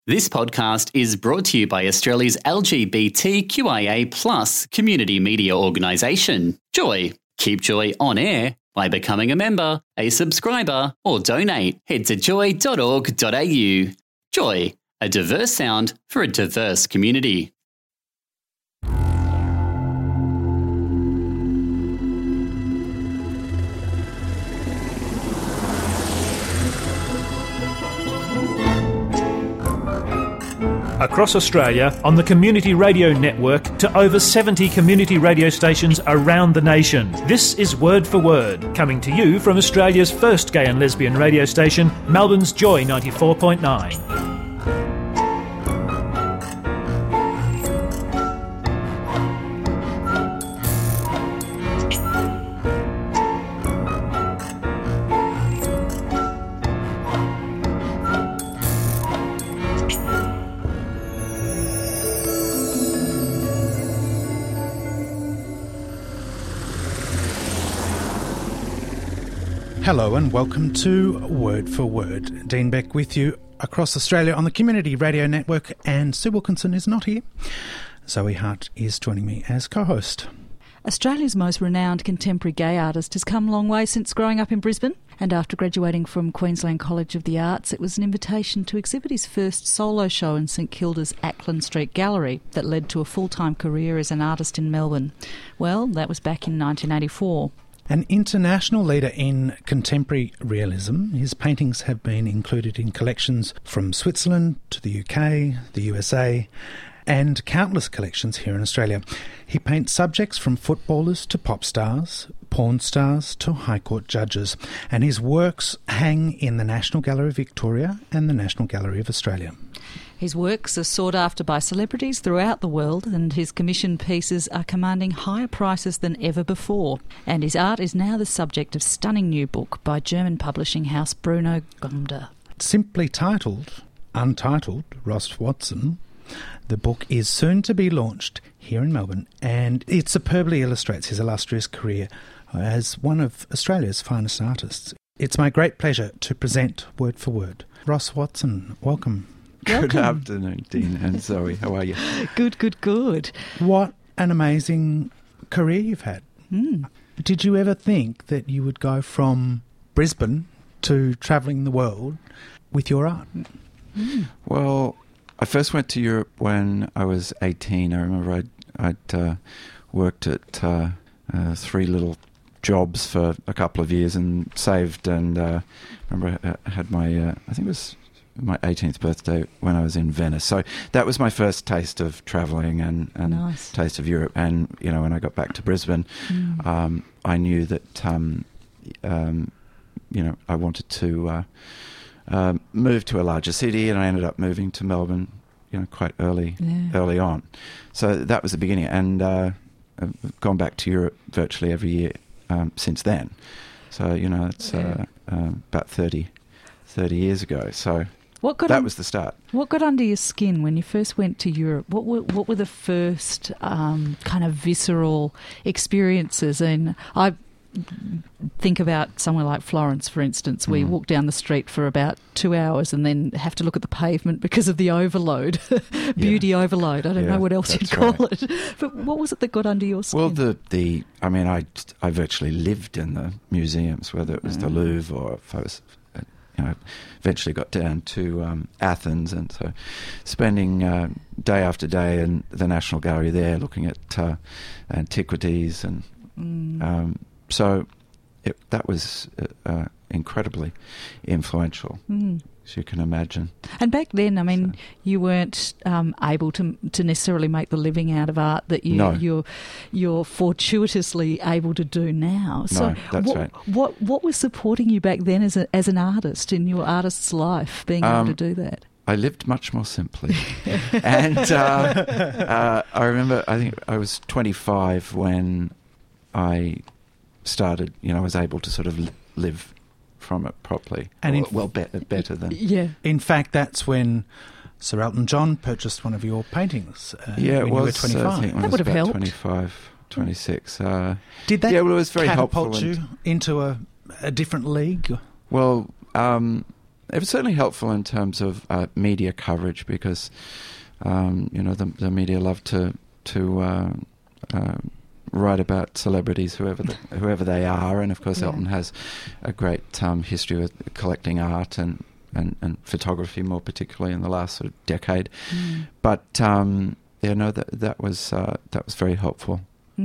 This podcast is brought to you by Australia's LGBTQIA+ community media organisation, Joy. Keep Joy on air by becoming a member, a subscriber, or donate. Head to joy.org.au. Joy, a diverse sound for a diverse community. Across Australia, on the Community Radio Network, to over 70 community radio stations around the nation. This is Word for Word, coming to you from Australia's first gay and lesbian radio station, Melbourne's Joy 94.9. Hello and welcome to Word for Word. Dean Beck with you across Australia on the Community Radio Network, and Sue Wilkinson is not here. Zoe Hart is joining me as co-host. Australia's most renowned contemporary gay artist has come a long way since growing up in Brisbane, and after graduating from Queensland College of the Arts, it was an invitation to exhibit his first solo show in St Kilda's Acland Street Gallery that led to a full-time career as an artist in Melbourne. Well, that was back in 1984. An international leader in contemporary realism, his paintings have been included in collections from Switzerland to the UK, the USA, and countless collections here in Australia. He paints subjects from footballers to pop stars, porn stars to High Court judges, and his works hang in the National Gallery of Victoria and the National Gallery of Australia. His works are sought after by celebrities throughout the world, and his commissioned pieces are commanding higher prices than ever before. And his art is now the subject of a stunning new book by German publishing house Bruno Gomder. Simply titled Untitled, Ross Watson, the book is soon to be launched here in Melbourne, and it superbly illustrates his illustrious career as one of Australia's finest artists. It's my great pleasure to present Word for Word. Ross Watson, welcome. Good afternoon, Dean and Zoe. How are you? Good. What an amazing career you've had. Did you ever think that you would go from Brisbane to travelling the world with your art? Well, I first went to Europe when I was 18. I remember I'd worked at three little jobs for a couple of years and saved, and I remember I had my, I think it was my 18th birthday when I was in Venice. So that was my first taste of travelling and nice. Taste of Europe. And, you know, when I got back to Brisbane, I knew that, you know, I wanted to move to a larger city, and I ended up moving to Melbourne, you know, quite early on. So that was the beginning. And I've gone back to Europe virtually every year since then. So, you know, it's about 30 years ago. So that was the start. What got under your skin when you first went to Europe? What were the first kind of visceral experiences? And I think about somewhere like Florence, for instance. We walk down the street for about 2 hours and then have to look at the pavement because of the overload, beauty overload. I don't know what else you'd call it. But what was it that got under your skin? Well, I mean, I virtually lived in the museums, whether it was the Louvre or if I was, you know, eventually got down to Athens, and so spending day after day in the National Gallery there, looking at antiquities, and so that was incredibly influential, as you can imagine. And back then, I mean, you weren't able to necessarily make the living out of art that you're fortuitously able to do now. So no, that's right. What was supporting you back then as an artist in your artist's life, being able to do that? I lived much more simply. And I remember, I think I was 25 when I started, you know, I was able to sort of live from it properly. And better than... Yeah. In fact, that's when Sir Elton John purchased one of your paintings when you were 25. I think that would have helped. 25, 26. Did that it was very catapult helpful you into a different league? Well, it was certainly helpful in terms of media coverage because, the media love to write about celebrities, whoever they are, and of course Elton has a great history with collecting art and photography, more particularly in the last sort of decade. But that was very helpful.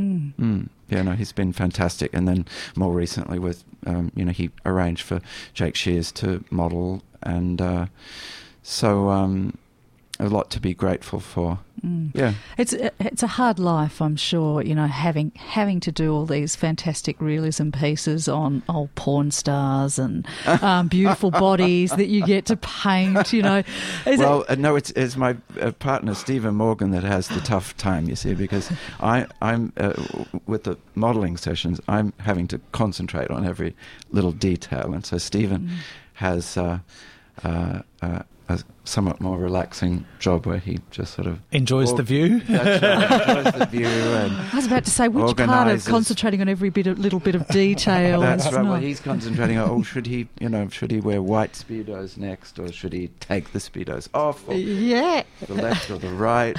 He's been fantastic, and then more recently with he arranged for Jake Shears to model, and so a lot to be grateful for. Yeah, it's a hard life, I'm sure. Having to do all these fantastic realism pieces on old porn stars and beautiful bodies that you get to paint. No, it's my partner Stephen Morgan that has the tough time. You see, because I'm with the modelling sessions, I'm having to concentrate on every little detail, and so Stephen has a somewhat more relaxing job where he just sort of enjoys the view. That's right, enjoys the view. And I was about to say, which part of concentrating on every little bit of detail? That's right. Well, he's concentrating on, should he wear white Speedos next, or should he take the Speedos off? Or the left or the right?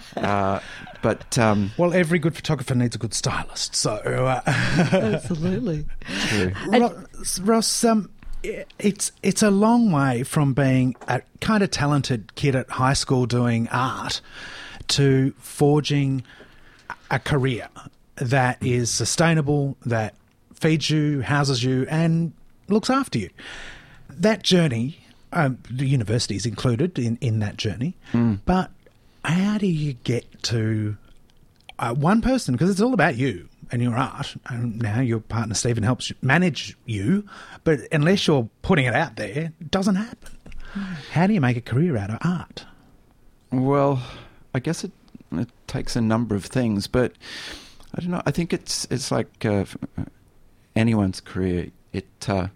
But every good photographer needs a good stylist. So absolutely. True. Ross, it's a long way from being a kind of talented kid at high school doing art to forging a career that is sustainable, that feeds you, houses you, and looks after you. That journey, the university is included in that journey, but how do you get to one person? Because it's all about you and your art, and now your partner Stephen helps manage you, but unless you're putting it out there, it doesn't happen. How do you make a career out of art? Well, I guess it takes a number of things, but I don't know. I think it's like anyone's career. There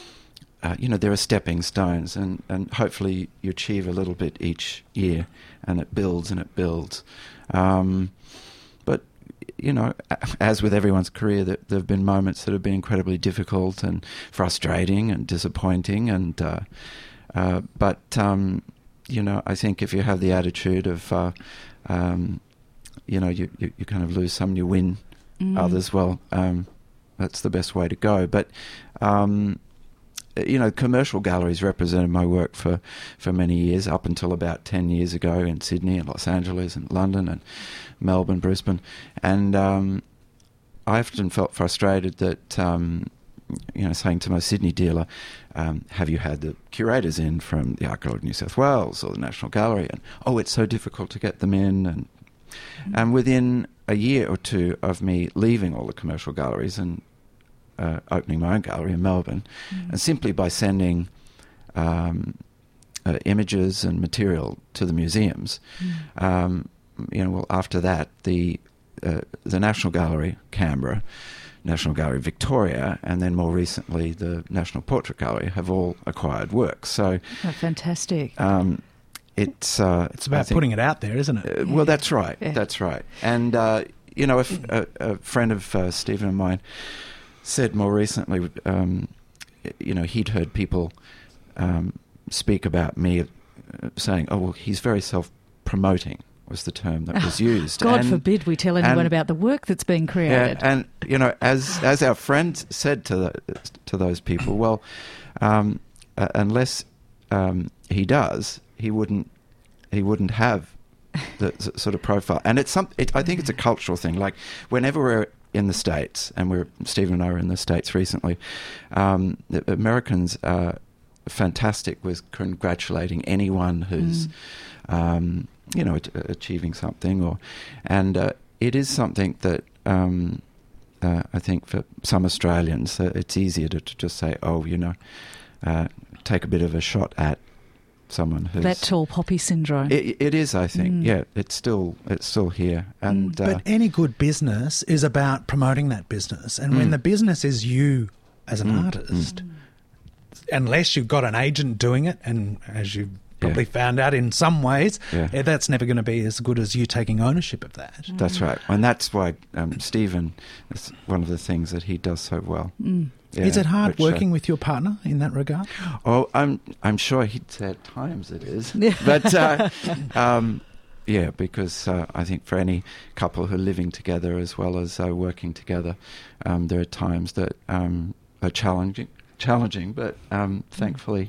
are stepping stones, and hopefully you achieve a little bit each year, and it builds and it builds. But as with everyone's career, there have been moments that have been incredibly difficult and frustrating and disappointing, and but I think if you have the attitude of you kind of lose some, you win others. Well, that's the best way to go. But commercial galleries represented my work for many years, up until about 10 years ago in Sydney and Los Angeles and London and Melbourne, Brisbane. And I often felt frustrated that, saying to my Sydney dealer, have you had the curators in from the Archaeology of New South Wales or the National Gallery? And, it's so difficult to get them in. And within a year or two of me leaving all the commercial galleries and opening my own gallery in Melbourne, and simply by sending images and material to the museums, after that, the National Gallery, Canberra, National Gallery, Victoria, and then more recently the National Portrait Gallery have all acquired works. So, fantastic. It's about putting it out there, isn't it? Well, that's right. Yeah. That's right. And if a friend of Stephen and mine said more recently, he'd heard people speak about me saying, he's very self-promoting, was the term that was used. God forbid we tell anyone about the work that's being created. Yeah, and as our friend said to those people, well, unless he does, he wouldn't have the sort of profile. And I think it's a cultural thing. Like whenever we're in the States, and Stephen and I were in the States recently, the Americans are fantastic with congratulating anyone who's achieving something, and it is something that I think for some Australians it's easier to just say, take a bit of a shot at someone who's that tall poppy syndrome. It is, I think. Yeah, it's still here, and but any good business is about promoting that business, and when the business is you as an artist, unless you've got an agent doing it, and as you've probably found out in some ways, Yeah. that's never going to be as good as you taking ownership of that. That's right. And that's why Stephen, is one of the things that he does so well. Yeah, Is it hard which, working with your partner in that regard? Oh, I'm sure he'd say at times it is. Yeah. But, yeah, because I think for any couple who are living together as well as working together, there are times that are challenging, but thankfully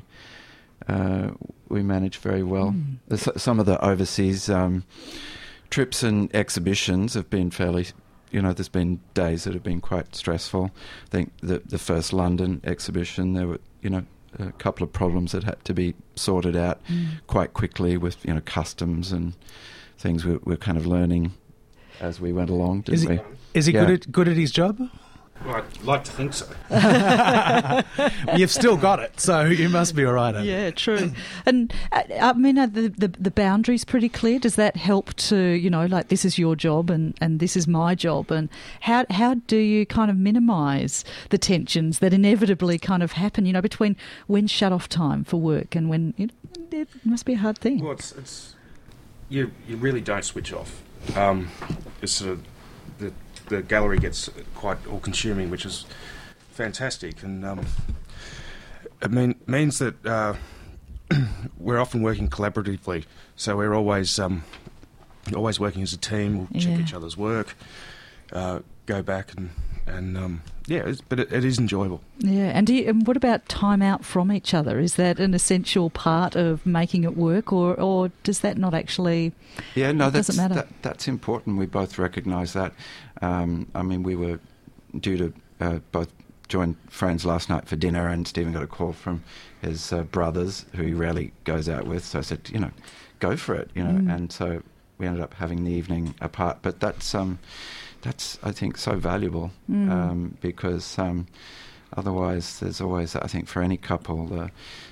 we manage very well. Some of the overseas trips and exhibitions have been fairly, there's been days that have been quite stressful. I think the first London exhibition, there were, a couple of problems that had to be sorted out quite quickly with, customs and things we're kind of learning as we went along, didn't we? Is he good at his job? Well, I'd like to think so. You've still got it, so you must be all right at it. Yeah, true. And I mean, are the boundaries pretty clear? Does that help to, like this is your job and this is my job? And how do you kind of minimise the tensions that inevitably kind of happen, between when shut off time for work and when, it must be a hard thing. Well, it's you really don't switch off. It's sort of the gallery gets quite all-consuming, which is fantastic, and it means that we're often working collaboratively. So we're always working as a team. We'll check each other's work, go back and but it is enjoyable. Yeah, and what about time out from each other? Is that an essential part of making it work, or does that not actually? Yeah, no, doesn't matter. That's important. We both recognise that. We were due to both join friends last night for dinner, and Stephen got a call from his brothers, who he rarely goes out with. So I said, go for it, and so we ended up having the evening apart. But that's I think so valuable because otherwise there's always, I think, for any couple,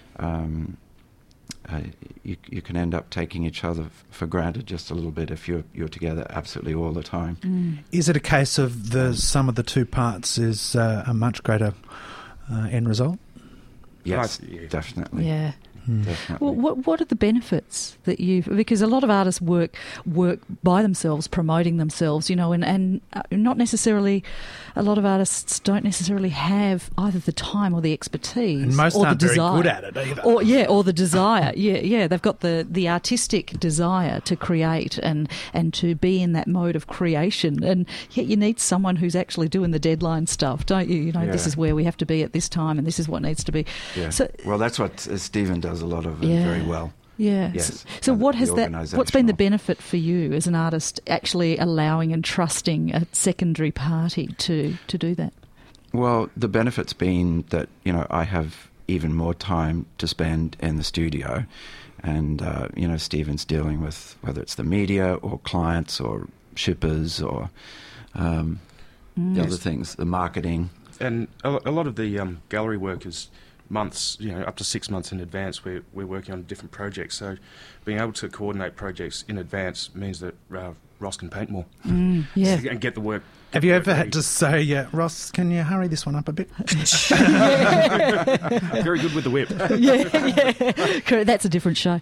you can end up taking each other for granted just a little bit if you're together absolutely all the time. Is it a case of the sum of the two parts is a much greater end result? Yes, definitely. Yeah. Definitely. Well, what are the benefits that because a lot of artists work by themselves, promoting themselves, and not necessarily, a lot of artists don't necessarily have either the time or the expertise, and most or aren't the very desire, good at it either. or the desire. Yeah, they've got the artistic desire to create and to be in that mode of creation, and yet you need someone who's actually doing the deadline stuff, don't you? This is where we have to be at this time, and this is what needs to be. Yeah. So, well, that's what Stephen does a lot of very well. Yeah. Yes. So what's been the benefit for you as an artist actually allowing and trusting a secondary party to do that? Well, the benefit's been that, I have even more time to spend in the studio, and, Stephen's dealing with whether it's the media or clients or shippers or the other things, the marketing. And a lot of the gallery work is months, up to 6 months in advance. We're working on different projects, so being able to coordinate projects in advance means that Ross can paint more and get the work. Have you ever had to say, Ross, can you hurry this one up a bit? Very good with the whip. Yeah. That's a different show.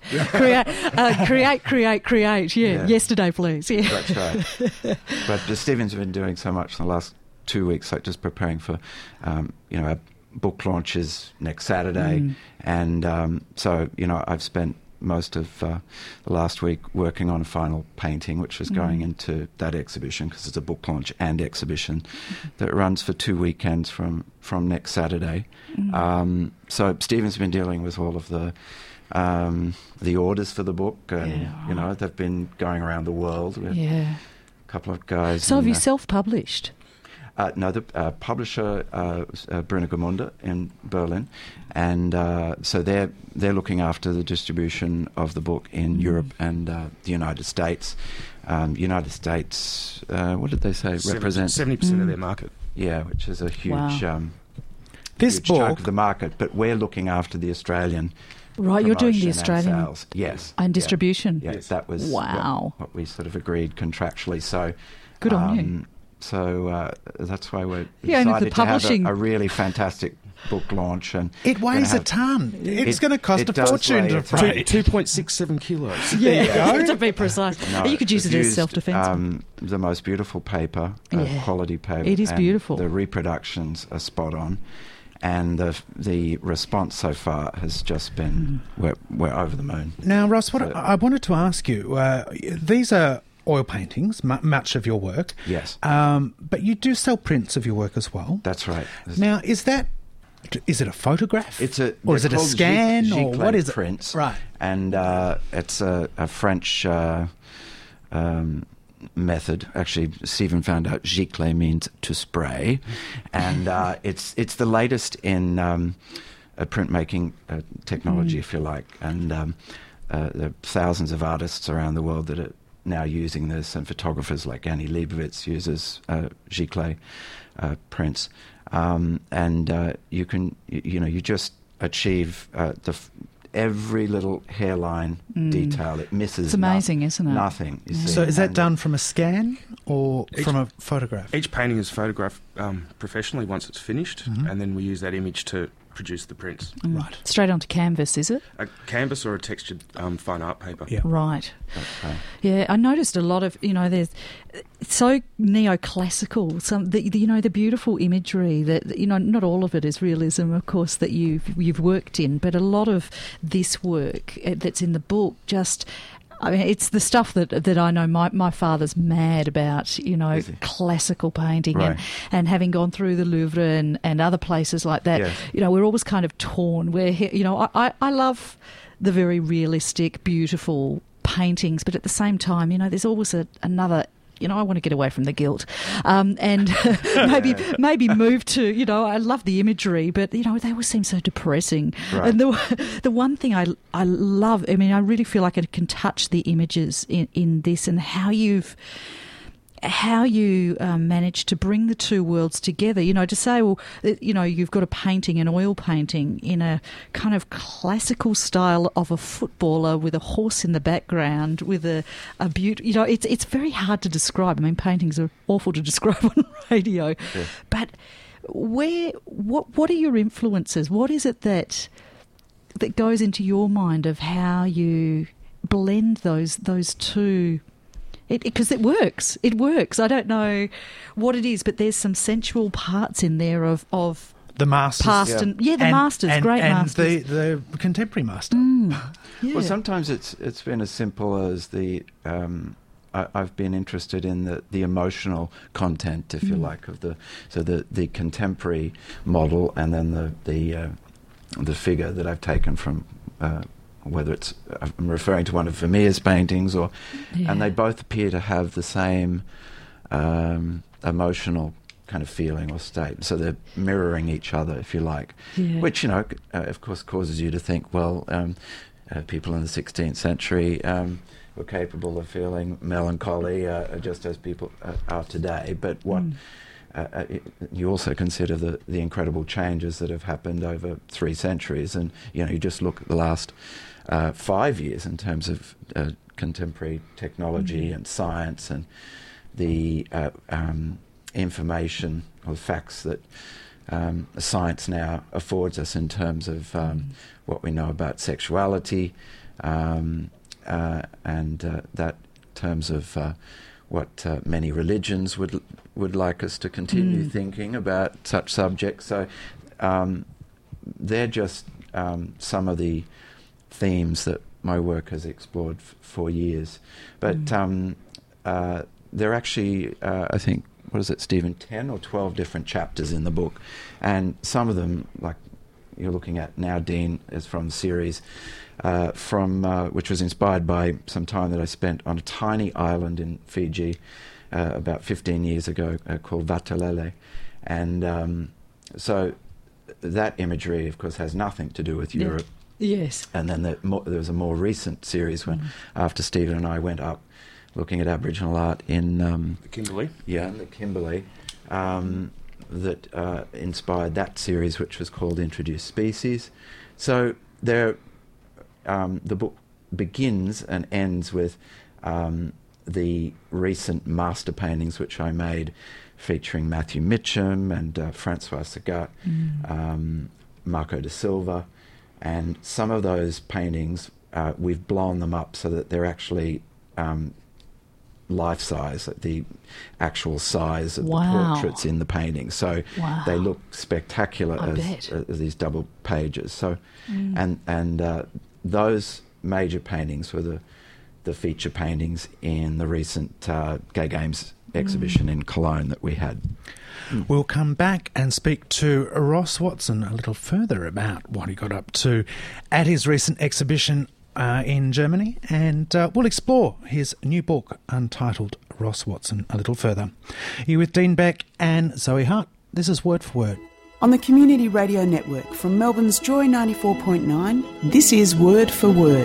Create. Yeah. Yesterday, please. Yeah. That's right. But Stephen's been doing so much in the last 2 weeks, like just preparing for, our book launches next Saturday, and so I've spent most of the last week working on a final painting, which was going into that exhibition, because it's a book launch and exhibition that runs for 2 weekends from next Saturday. So Stephen's been dealing with all of the orders for the book, and they've been going around the world with a couple of guys. So have you self-published? No, the publisher, Bruno Gemunda in Berlin, and so they're looking after the distribution of the book in Europe and the United States. United States, what did they say? Represents 70% of their market. Yeah, which is a huge, this huge book, chunk of the market. But we're looking after the Australian. Right, you're doing the Australian sales. Yes, and distribution. Yeah, that was what we sort of agreed contractually. So good on you. So that's why we're Yeah, excited the publishing, to have a really fantastic book launch. And it weighs a ton. It's going to cost a does fortune weigh to a ton. print. 2.67 kilos. Yeah, to be precise. No, You could use it it's as used, self-defense. The most beautiful paper, Yeah. quality paper. It is and beautiful. The reproductions are spot on. And the response so far has just been, we're over the moon. Now, Ross, what I wanted to ask you, these are oil paintings, much of your work. Yes. But you do sell prints of your work as well. That's right. Now, is it a photograph? Or is it a scan? Or what is it? Prints. Right. And it's a French method. Actually, Stephen found out gicler means to spray. And it's the latest in printmaking technology, if you like. And there are thousands of artists around the world that are now using this, and photographers like Annie Leibovitz uses gicler prints. And you can, you just achieve every little hairline detail. It misses. It's amazing, isn't it? Nothing. You see. So is that And done from a scan or from a photograph? Each painting is photographed professionally once it's finished, and then we use that image to produce the prints. Right. Straight onto canvas, is it? A canvas or a textured fine art paper. Yeah. Right. Okay. Yeah, I noticed a lot of, there's so neoclassical, the beautiful imagery that, not all of it is realism, of course, that you've worked in, but a lot of this work that's in the book just, it's the stuff that I know my father's mad about, classical painting, Right. and having gone through the Louvre and other places like that, Yes. we're always kind of torn. I love the very realistic, beautiful paintings, but at the same time, there's always another. I want to get away from the guilt, and maybe move to. I love the imagery, but they always seem so depressing. Right. And the one thing I love, I really feel like I can touch the images in this, and how you managed to bring the two worlds together, to say, well, you've got a painting, an oil painting, in a kind of classical style of a footballer with a horse in the background, with a beauty, it's very hard to describe. Paintings are awful to describe on radio. Yeah. But what are your influences? What is it that goes into your mind of how you blend those two? Because it works. It works. I don't know what it is, but there's some sensual parts in there of the masters, past the masters, great masters, and the contemporary master. Yeah. Well, sometimes it's been as simple as I've been interested in the emotional content, if you like, of the contemporary model, and then the figure that I've taken from. Whether it's, I'm referring to one of Vermeer's paintings, and they both appear to have the same emotional kind of feeling or state. So they're mirroring each other, if you like, which, of course, causes you to think, well, people in the 16th century were capable of feeling melancholy just as people are today. But what... you also consider the incredible changes that have happened over 3 centuries, and you just look at the last 5 years in terms of contemporary technology and science, and the information or facts that science now affords us in terms of what we know about sexuality, and that terms of what many religions would like us to continue thinking about such subjects. So they're just some of the themes that my work has explored for years. But there are actually, I think, what is it, Stephen, 10 or 12 different chapters in the book. And some of them, like you're looking at now, Dean, is from the series which was inspired by some time that I spent on a tiny island in Fiji about 15 years ago called Vatalele. And so that imagery, of course, has nothing to do with Europe. Yes. And then there was a more recent series when, after Stephen and I went up looking at Aboriginal art in... the Kimberley. Yeah, in the Kimberley. That inspired that series, which was called Introduced Species. So the book begins and ends with the recent master paintings which I made featuring Matthew Mitchum and Francois Sagat, Marco da Silva, and some of those paintings we've blown them up so that they're actually life-size, the actual size of the portraits in the painting. So they look spectacular as these double pages. So, and those major paintings were the feature paintings in the recent Gay Games exhibition in Cologne that we had. We'll come back and speak to Ross Watson a little further about what he got up to at his recent exhibition in Germany, and we'll explore his new book, Untitled, Ross Watson, a little further. You're with Dean Beck and Zoe Hart. This is Word for Word. On the Community Radio Network from Melbourne's Joy 94.9, this is Word for Word.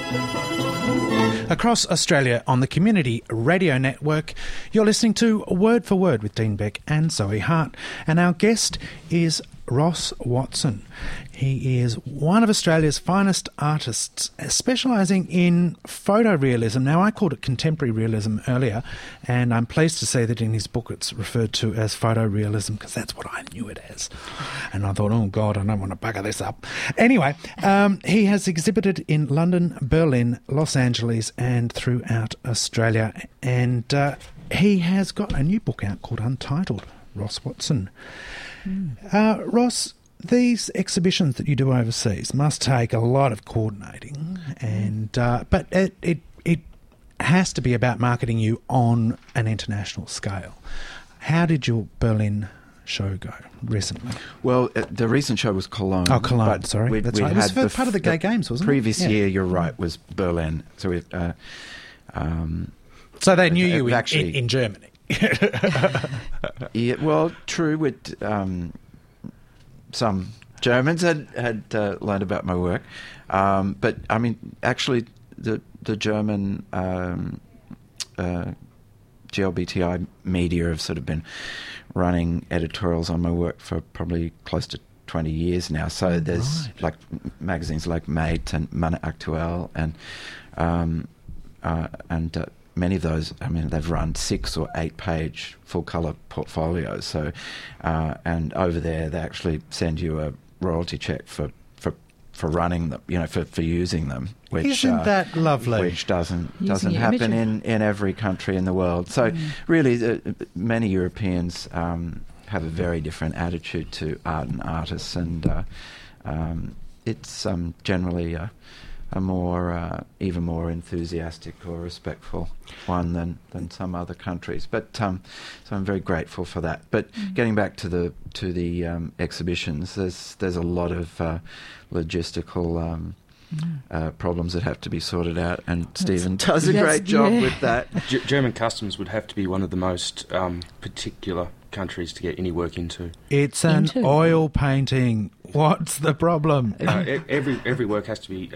Across Australia on the Community Radio Network, you're listening to Word for Word with Dean Beck and Zoe Hart. And our guest is Ross Watson. He is one of Australia's finest artists, specialising in photorealism. Now, I called it contemporary realism earlier, and I'm pleased to say that in his book it's referred to as photorealism, because that's what I knew it as. And I thought, oh God, I don't want to bugger this up. Anyway, he has exhibited in London, Berlin, Los Angeles, and throughout Australia. And he has got a new book out called Untitled, Ross Watson. Ross, these exhibitions that you do overseas must take a lot of coordinating, and but it has to be about marketing you on an international scale. How did your Berlin show go recently? Well, the recent show was Cologne. Oh, Cologne, sorry. That's right. It was part of the Gay Games, wasn't it? Previous year, you're right, was Berlin. So we so they knew you in Germany. Yeah, well, true. With some Germans had learned about my work, but I mean, actually, the German GLBTI media have sort of been running editorials on my work for probably close to 20 years now. So there's like magazines like Mate and Mann Aktuell and many of those, I mean, they've run 6 or 8 page full colour portfolios. So, and over there, they actually send you a royalty check for running them, you know, for using them. Which, isn't that lovely? Which doesn't happen in every country in the world. So, really, many Europeans have a very different attitude to art and artists, and it's generally a more even more enthusiastic or respectful one than some other countries. But so I'm very grateful for that. But getting back to the exhibitions, there's a lot of logistical problems that have to be sorted out, and Stephen does a great job with that. German customs would have to be one of the most particular countries to get any work into. It's an oil painting. What's the problem? Every work has to be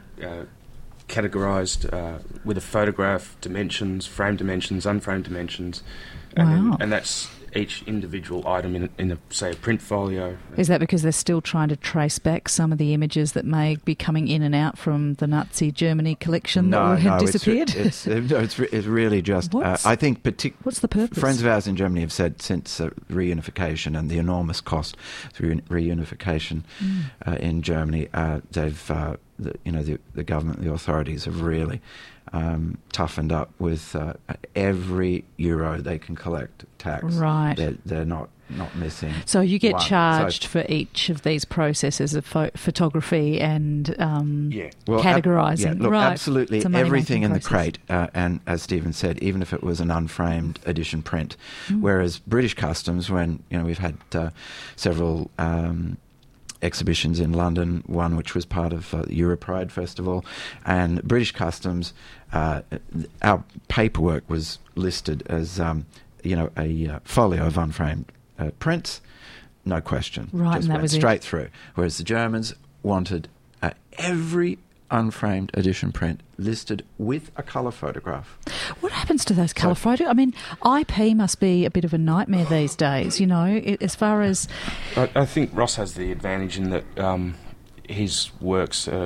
categorised with a photograph, dimensions, frame dimensions, unframed dimensions, and that's each individual item in say a print folio. Is that because they're still trying to trace back some of the images that may be coming in and out from the Nazi Germany collection that would have disappeared? It's really just, I think, what's the purpose? Friends of ours in Germany have said since reunification and the enormous cost through reunification in Germany, they've, the government, the authorities have really toughened up with every euro they can collect tax. Right. They're not missing. So you get charged for each of these processes of photography and categorising. Look, right. absolutely everything in the crate, and as Stephen said, even if it was an unframed edition print, whereas British Customs, when we've had several exhibitions in London, one which was part of Europride Festival, and British Customs, our paperwork was listed as a folio of unframed prints, no question. Right, just and that went was straight through. Whereas the Germans wanted every unframed edition print listed with a colour photograph. What happens to those colour photos? I mean, IP must be a bit of a nightmare these days, as far as... I think Ross has the advantage in that his works are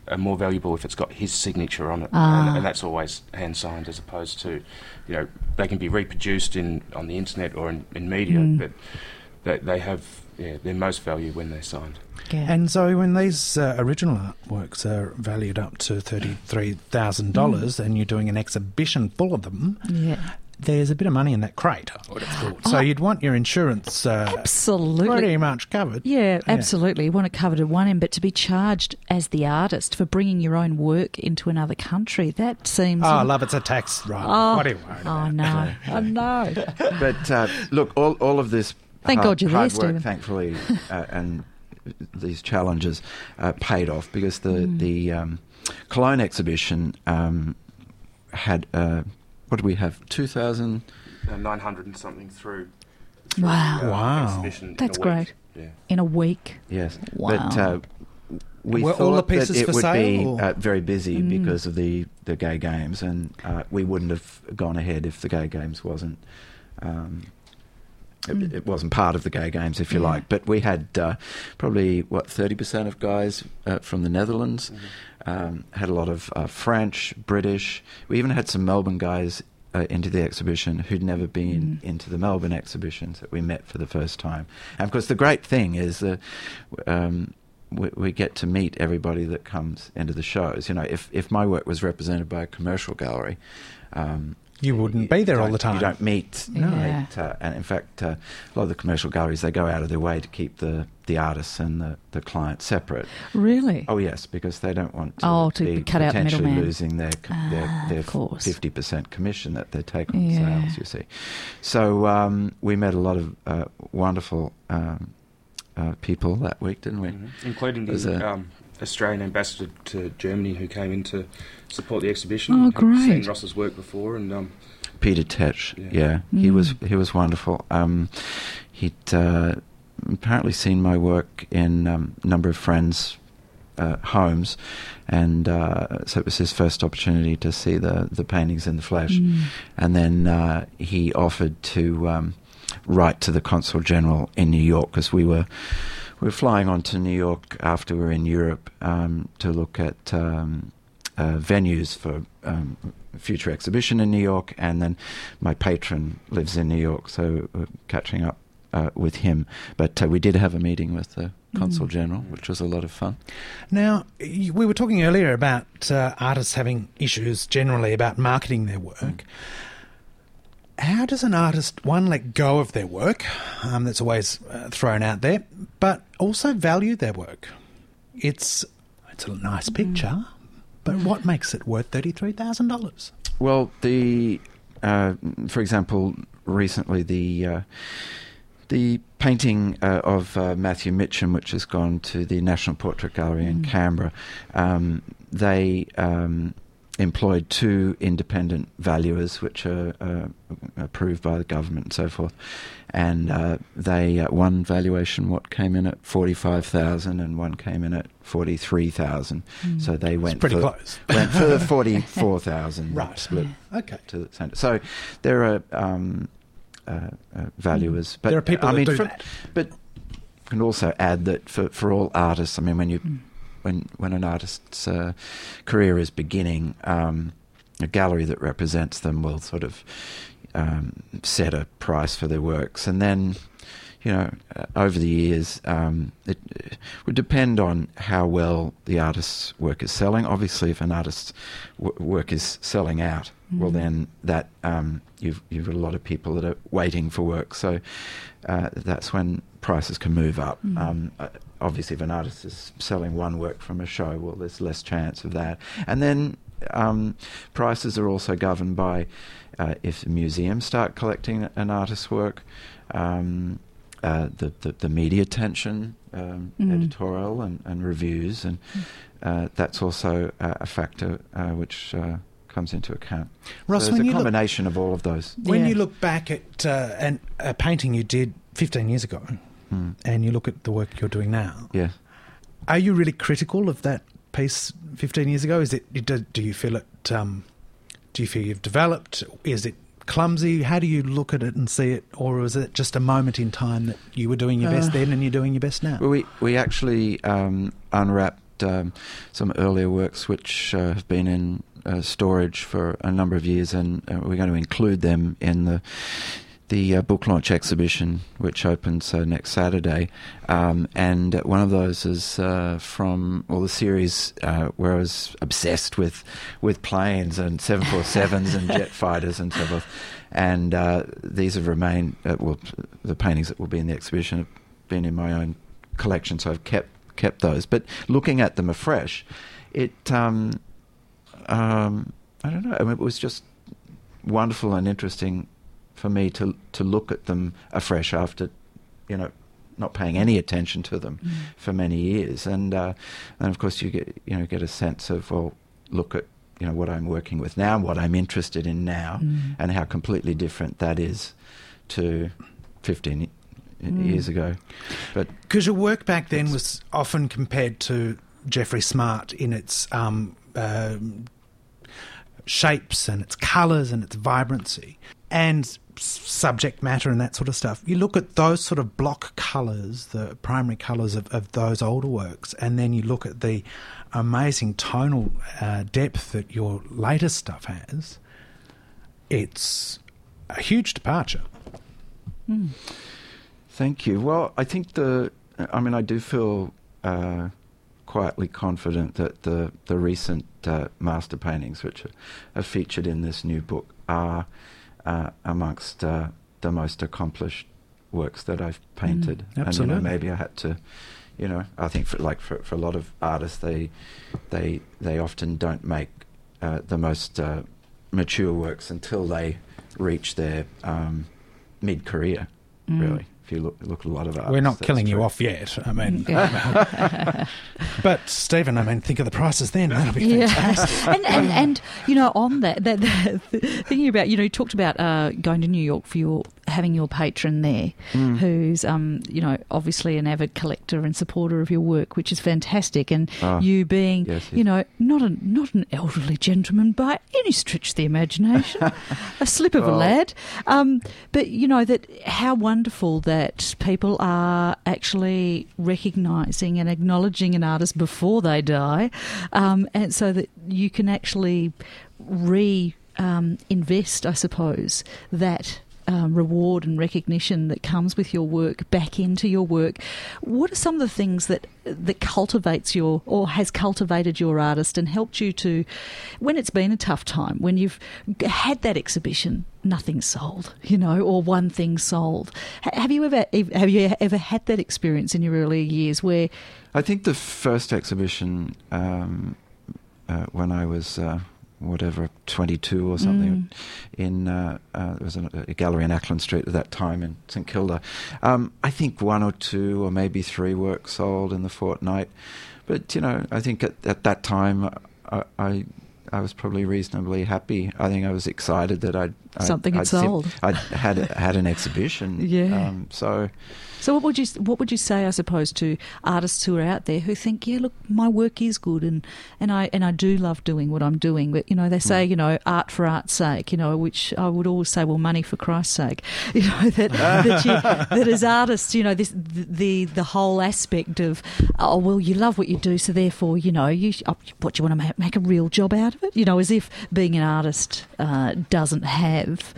are more valuable if it's got his signature on it, and that's always hand signed, as opposed to, they can be reproduced on the internet or in media, but they have their most value when they're signed. Yeah. And so when these original artworks are valued up to $33,000 and you're doing an exhibition full of them, there's a bit of money in that crate, I would have thought. So you'd want your insurance absolutely pretty much covered. Yeah, absolutely. You want it covered at one end, but to be charged as the artist for bringing your own work into another country, that seems... Oh, love, it's a tax, right? What are you worried about? No. I know. But look, all of this Thank God you're there, hard work, Stephen. thankfully, and these challenges paid off, because the Cologne exhibition had... what do we have? 2,000? 900 and something through Wow. exhibition. That's in a week. great. Yeah. In a week. Yes. Wow. But we Were thought all the pieces that it for would sale, be or? very busy because of the Gay Games, and we wouldn't have gone ahead if the Gay Games wasn't... It wasn't part of the Gay Games, if you like. But we had probably, 30% of guys from the Netherlands. Had a lot of French, British. We even had some Melbourne guys into the exhibition who'd never been into the Melbourne exhibitions that we met for the first time. And of course, the great thing is that we get to meet everybody that comes into the shows. If my work was represented by a commercial gallery... you wouldn't be there all the time. You don't meet. And in fact, a lot of the commercial galleries, they go out of their way to keep the artists and the client separate. Really? Oh, yes, because they don't want to be cut out the potentially middleman. losing their of course. 50% commission that they take on sales, you see. So we met a lot of wonderful people that week, didn't we? Including the Australian ambassador to Germany, who came in to support the exhibition. Oh, I've great. seen Ross's work before, and Peter Tetsch, he was wonderful. He'd apparently seen my work in a number of friends' homes, and so it was his first opportunity to see the paintings in the flesh. And then he offered to write to the Consul General in New York, because we were flying on to New York after we were in Europe to look at venues for future exhibition in New York, and then my patron lives in New York, so we're catching up with him. But we did have a meeting with the Consul General, which was a lot of fun. Now, we were talking earlier about artists having issues generally about marketing their work. How does an artist, one, let go of their work, that's always thrown out there, but also value their work? It's a nice picture, but what makes it worth $33,000? Well, for example, recently the painting of Matthew Mitchum, which has gone to the National Portrait Gallery in Canberra, they employed 2 independent valuers, which are approved by the government and so forth. And they one valuation came in at $45,000, and one came in at $43,000. So they went pretty close. Went for the $44,000 Right. split. Okay. To the centre. So there are valuers, but there are people that do that. But you can also add that for all artists, I mean, when you when an artist's career is beginning, a gallery that represents them will sort of set a price for their works, and then over the years, it would depend on how well the artist's work is selling. Obviously, if an artist's work is selling out, well, then that you've got a lot of people that are waiting for work. So that's when prices can move up. Obviously, if an artist is selling one work from a show, well, there's less chance of that. And then prices are also governed by if museums start collecting an artist's work. The media attention, editorial and reviews, and that's also a factor which comes into account. Ross, so there's a combination of all of those. When you look back at a painting you did 15 years ago, and you look at the work you're doing now, are you really critical of that piece 15 years ago? Do you feel it? Do you feel you've developed? Is it clumsy? How do you look at it and see it, or is it just a moment in time that you were doing your best then and you're doing your best now? Well, we actually unwrap some earlier works which have been in storage for a number of years, and we're going to include them in the book launch exhibition, which opens next Saturday. And one of those is from the series where I was obsessed with planes and 747s and jet fighters and so forth. And these have remained, the paintings that will be in the exhibition have been in my own collection, so I've kept those. But looking at them afresh, I don't know, I mean, it was just wonderful and interesting for me to look at them afresh after, not paying any attention to them for many years, and of course you get a sense of, well, look at what I'm working with now, what I'm interested in now, and how completely different that is to 15 years ago. But because your work back then was often compared to Jeffrey Smart in its shapes and its colours and its vibrancy and subject matter and that sort of stuff. You look at those sort of block colours, the primary colours of those older works, and then you look at the amazing tonal depth that your latest stuff has. It's a huge departure. Thank you. Well, I think I do feel quietly confident that the recent master paintings, which are featured in this new book, are amongst the most accomplished works that I've painted. Absolutely. And maybe I had to, I think for a lot of artists, they often don't make the most mature works until they reach their mid-career, really. If you look at a lot of artists. We're not killing you off yet. I mean, but Stephen, think of the prices then. That'll be fantastic. and on that thinking about, you talked about going to New York for having your patron there, who's obviously an avid collector and supporter of your work, which is fantastic. And you being, yes. not an elderly gentleman by any stretch of the imagination, a slip of a lad, but that how wonderful that people are actually recognising and acknowledging an artist before they die, and so that you can actually invest, I suppose, that reward and recognition that comes with your work back into your work. What are some of the things that cultivates has cultivated your artist and helped you to, when it's been a tough time, when you've had that exhibition, nothing sold, or one thing sold? Have you ever had that experience in your earlier years where? I think the first exhibition when I was 22 or something, there was a gallery in Ackland Street at that time in St Kilda. I think one or two or maybe three works sold in the fortnight. But, I think at that time I was probably reasonably happy. I think I was excited that I'd sold. I'd had an exhibition. Yeah. So what would you say, I suppose, to artists who are out there who think, yeah, look, my work is good and I do love doing what I'm doing, but they say art for art's sake, which I would always say, well, money for Christ's sake, that as artists, the whole aspect of, oh well, you love what you do, so therefore what do you want to make a real job out of it? As if being an artist doesn't have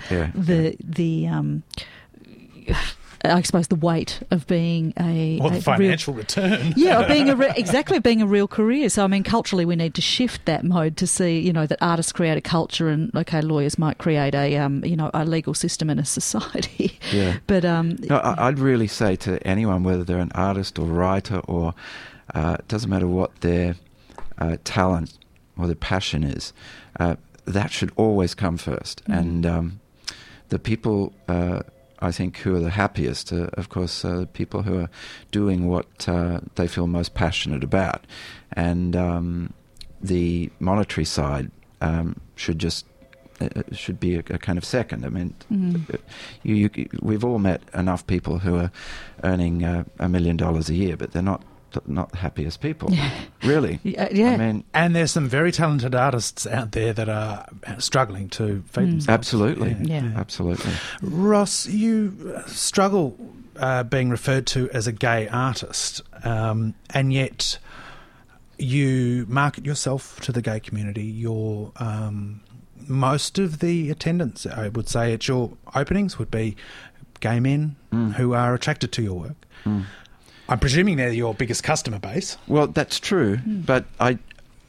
I suppose the weight of being the financial return. Yeah, being a real career. So culturally, we need to shift that mode to see, that artists create a culture, and lawyers might create a legal system in a society. Yeah. But I'd really say to anyone, whether they're an artist or writer or it doesn't matter what their talent or their passion is, that should always come first. And the people, I think, who are the happiest are, of course, people who are doing what they feel most passionate about. And the monetary side should be a kind of second. We've all met enough people who are earning $1 million a year, but they're not the happiest people, really. Yeah. And there's some very talented artists out there that are struggling to feed themselves. Absolutely. Yeah. Absolutely. Ross, you struggle being referred to as a gay artist, and yet you market yourself to the gay community. You're most of the attendance, I would say, at your openings would be gay men who are attracted to your work. I'm presuming they're your biggest customer base. Well, that's true, but I,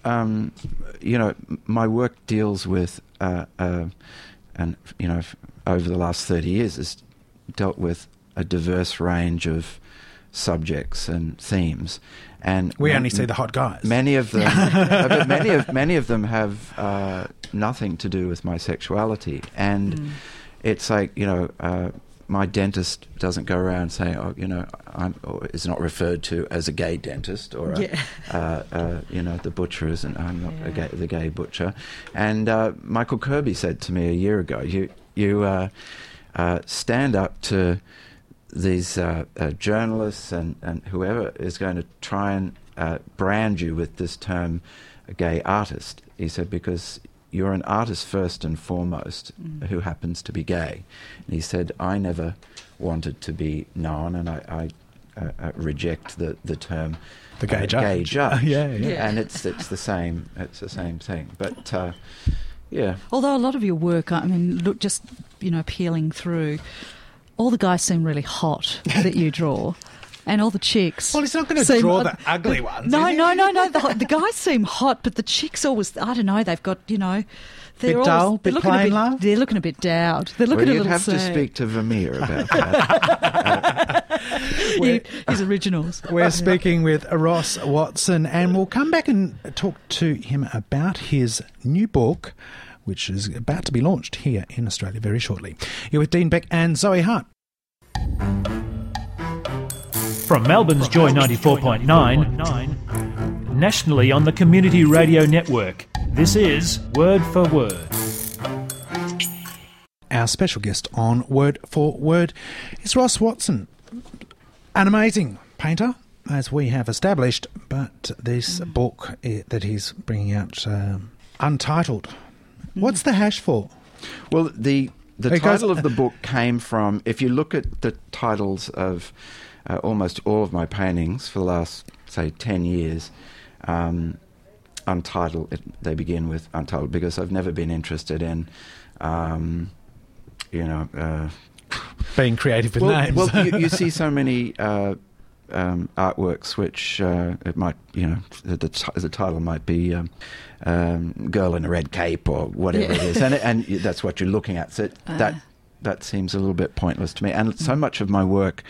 my work deals with, and over the last 30 years has dealt with a diverse range of subjects and themes, and we only see the hot guys. Many of them, but many of them have nothing to do with my sexuality, and it's like my dentist doesn't go around saying, is not referred to as a gay dentist, or the butcher isn't. I'm not the gay butcher. And Michael Kirby said to me a year ago, you stand up to these journalists and whoever is going to try and brand you with this term, a gay artist. He said, because you're an artist first and foremost who happens to be gay. And he said, I never wanted to be known, and I reject the term the gay judge. Gay judge. Yeah. And it's the same thing. But Although a lot of your work, I mean, look, just peeling through, all the guys seem really hot that you draw. And all the chicks. Well, he's not going to draw the ugly ones. No. The guys seem hot, but the chicks always, I don't know, they've got, they're bit always, dull, bit plain, love? They're looking a bit dowd. They're looking a little sad. You'd have to speak to Vermeer about that. His originals. We're speaking with Ross Watson, and we'll come back and talk to him about his new book, which is about to be launched here in Australia very shortly. You're with Dean Beck and Zoe Hart. From Melbourne's Joy 94.9, nationally on the Community Radio Network, this is Word for Word. Our special guest on Word for Word is Ross Watson, an amazing painter, as we have established, but this book that he's bringing out, Untitled, what's the hash for? Well, the title of the book came from, if you look at the titles of almost all of my paintings for the last, say, 10 years, Untitled, they begin with Untitled, because I've never been interested in, being creative with names. Well, you see so many artworks which it might, the title might be Girl in a Red Cape or whatever it is, and that's what you're looking at. So that seems a little bit pointless to me. And so much of my work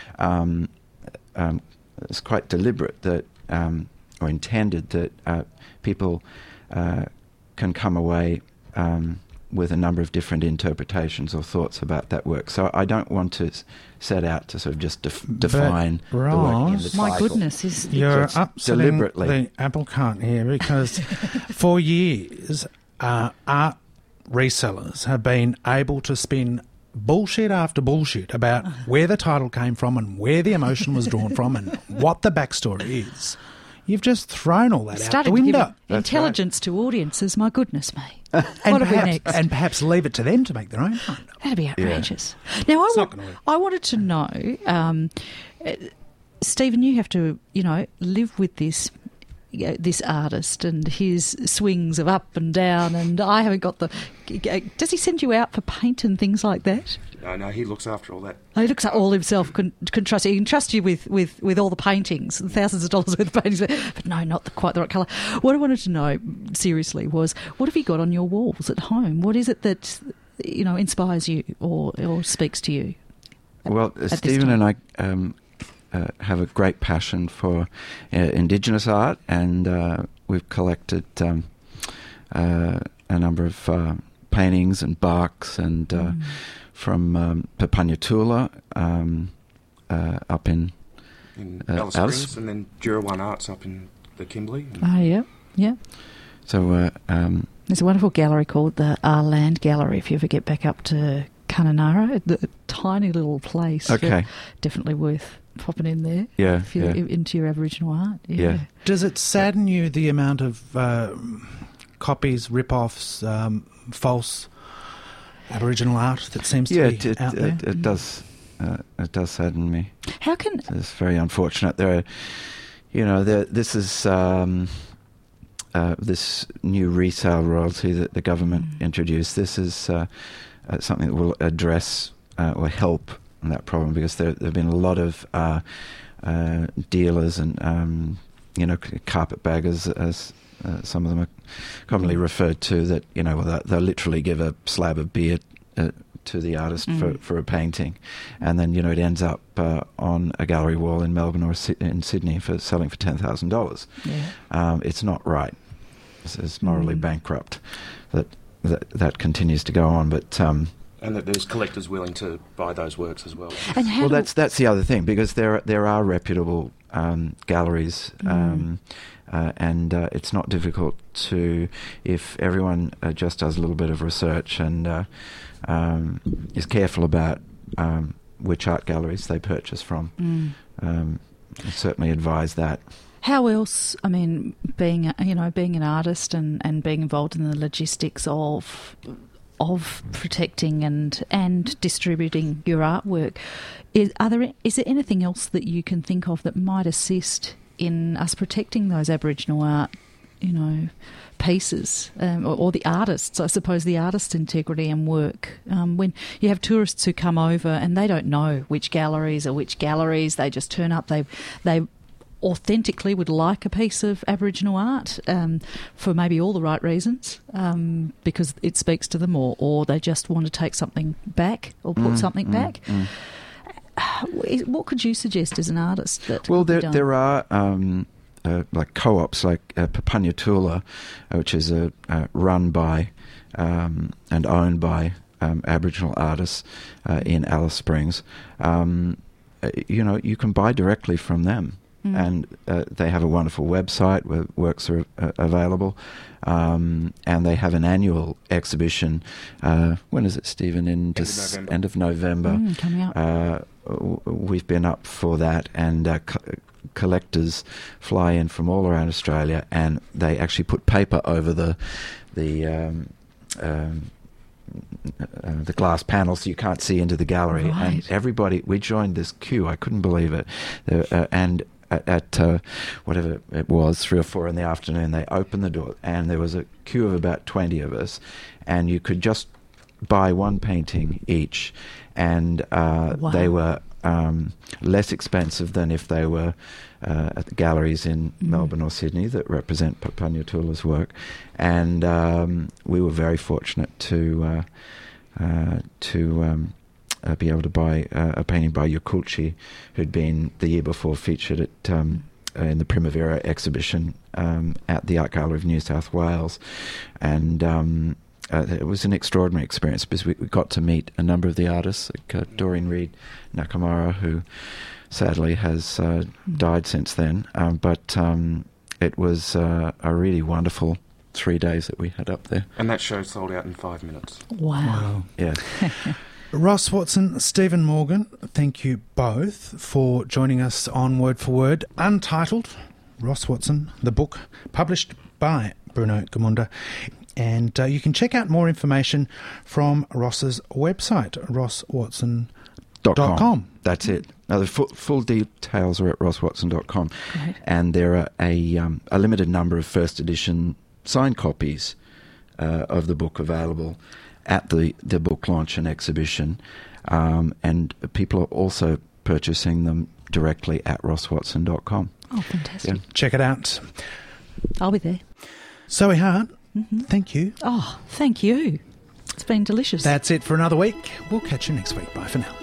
is quite deliberate, that or intended, that people can come away with a number of different interpretations or thoughts about that work. So I don't want to set out to sort of just define the work in the title. My goodness, you're upsetting deliberately the apple cart here, because for years art resellers have been able to spin bullshit after bullshit about where the title came from and where the emotion was drawn from and what the backstory is. You've just thrown all that out the window. Intelligence to audiences, my goodness me. And perhaps leave it to them to make their own mind. That'd be outrageous. Now, I wanted to know, Stephen, you have to, live with this artist and his swings of up and down, and I haven't got the... Does he send you out for paint and things like that? No, he looks after all that. He looks at all himself, can trust you. He can trust you with all the paintings, thousands of dollars worth of paintings, but no, not quite the right colour. What I wanted to know, seriously, was what have you got on your walls at home? What is it that, inspires you or speaks to you? Well, Stephen and I have a great passion for Indigenous art, and we've collected a number of paintings and barks and from Papunyatula up in Alice Springs, and then Jura Arts up in the Kimberley. Yeah. So there's a wonderful gallery called the Our Land Gallery, if you ever get back up to Kununurra, the tiny little place. Okay. Definitely worth popping in there. Yeah, if you're into your Aboriginal art. Yeah. Does it sadden you, the amount of copies, rip-offs, false Aboriginal art that seems to be out there? It does. It does sadden me. How can... It's very unfortunate. There are, this is this new resale royalty that the government introduced. This is something that will address or help that problem, because there have been a lot of dealers and carpetbaggers, as some of them are commonly referred to, that they'll literally give a slab of beer to the artist for a painting, and then it ends up on a gallery wall in Melbourne or in Sydney for selling for $10,000. Yeah. It's not right. It's morally bankrupt that continues to go on, but. And that there's collectors willing to buy those works as well. And that's the other thing, because there are reputable galleries, and it's not difficult to, if everyone just does a little bit of research and is careful about which art galleries they purchase from. I certainly advise that. How else? I mean, being an artist and being involved in the logistics of protecting and distributing your artwork, is there anything else that you can think of that might assist in us protecting those Aboriginal art, pieces, or the artists? I suppose the artist's integrity and work. When you have tourists who come over and they don't know which galleries are which galleries, they just turn up. They authentically would like a piece of Aboriginal art for maybe all the right reasons, because it speaks to them, or they just want to take something back or put something back. What could you suggest as an artist that there are like co-ops like Papunyatula, which is run by and owned by Aboriginal artists in Alice Springs. You can buy directly from them. And they have a wonderful website where works are available, and they have an annual exhibition. When is it, Stephen? End of November. Coming up. We've been up for that, and collectors fly in from all around Australia, and they actually put paper over the glass panel so you can't see into the gallery. Right. And everybody, we joined this queue. I couldn't believe it, and at whatever it was, 3 or 4 in the afternoon, they opened the door and there was a queue of about 20 of us, and you could just buy one painting each, and they were less expensive than if they were at the galleries in Melbourne or Sydney that represent Papunyatula's work. And we were very fortunate to be able to buy a painting by Yukulchi, who'd been the year before featured at in the Primavera exhibition at the Art Gallery of New South Wales. And it was an extraordinary experience because we got to meet a number of the artists, like Doreen Reid Nakamura, who sadly has died since then. But it was a really wonderful 3 days that we had up there. And that show sold out in 5 minutes. Wow. Yeah. Ross Watson, Stephen Morgan, thank you both for joining us on Word for Word. Untitled, Ross Watson, the book, published by Bruno Gamunda. And you can check out more information from Ross's website, rosswatson.com. That's it. Now, the full details are at rosswatson.com. Right. And there are a limited number of first edition signed copies of the book available at the book launch and exhibition, and people are also purchasing them directly at rosswatson.com. Oh, fantastic. Yeah. Check it out. I'll be there. Zoe Hart, thank you. Oh, thank you. It's been delicious. That's it for another week. We'll catch you next week. Bye for now.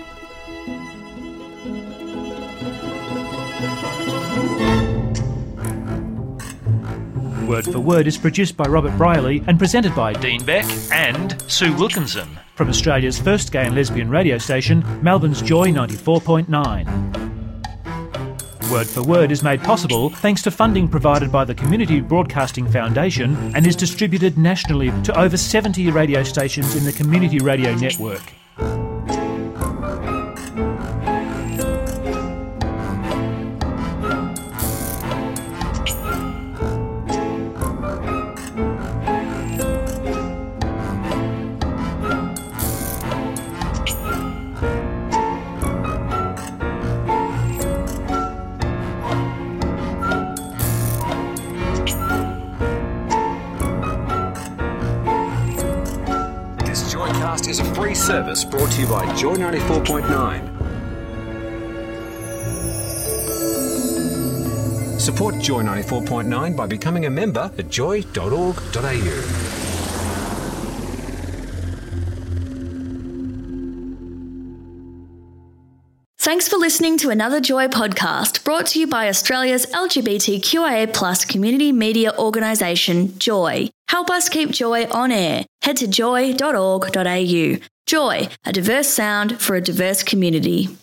Word for Word is produced by Robert Briley and presented by Dean Beck and Sue Wilkinson from Australia's first gay and lesbian radio station, Melbourne's Joy 94.9. Word for Word is made possible thanks to funding provided by the Community Broadcasting Foundation and is distributed nationally to over 70 radio stations in the Community Radio Network. Joycast is a free service brought to you by Joy 94.9. Support Joy 94.9 by becoming a member at joy.org.au. Thanks for listening to another Joy podcast brought to you by Australia's LGBTQIA+ community media organisation, Joy. Help us keep Joy on air. Head to joy.org.au. Joy, a diverse sound for a diverse community.